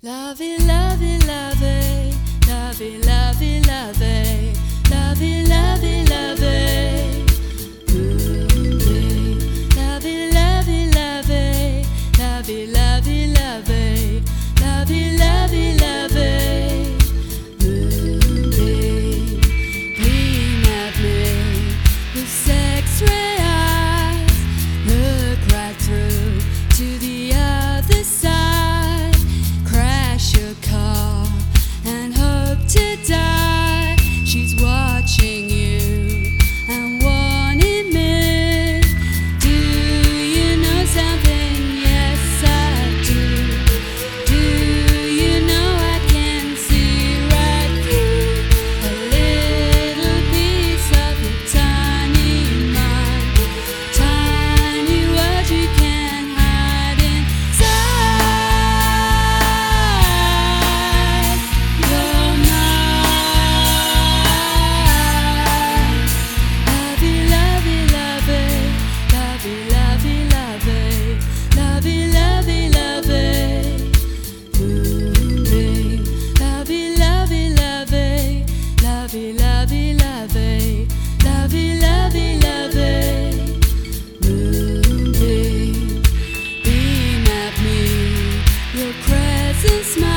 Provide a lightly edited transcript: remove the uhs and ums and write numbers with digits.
Lovey, lovey, lovey, lovey, lovey, lovey, lovey, lovey, lovey. Lovey, lovey, lovey, lovey, lovey, lovey, lovey, lovey, lovey. Gleam at me with X-ray eyes. Look right through to the other side. Crash your car and hope to die. She's watching you and wanting me. Do you know something? Yes, I do. Do you know I can see right through a little piece of your tiny mind? Tiny words you can't hide inside your mind. Lovey, lovey, lovey, lovey, lovey, lovey, lovey, lovey, lovey. Lovey, lovey, lovey, lovey, lovey, lovey, lovey, lovey, lovey. Moonbeam, beam at me, your presence.